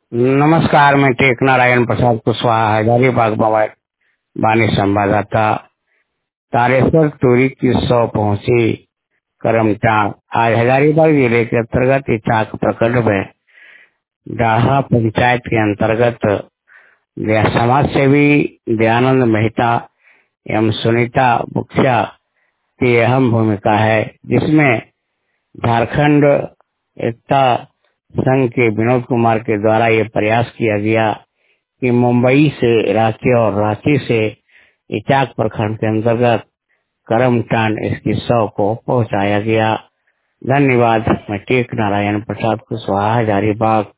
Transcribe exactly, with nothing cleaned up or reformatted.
नमस्कार, मैं टेक नारायण प्रसाद कुशवाहा हजारीबाग मोबाइल वाणी संवाददाता। तारेश्वर टूरी की सौ पहुंची करमटान। आज हजारीबाग जिले के अंतर्गत इचाक प्रखंड में डाढ़ा पंचायत के अंतर्गत समाज सेवी दयानंद मेहता एवं सुनीता मुखिया की अहम भूमिका है, जिसमें झारखंड एकता संघ के विनोद कुमार के द्वारा ये प्रयास किया गया कि मुंबई से रांची और रांची से इचाक प्रखंड के अंतर्गत करमटान इसकी सौ को पहुंचाया गया। धन्यवाद। मैं टेक नारायण प्रसाद कुशवाहा हजारीबाग।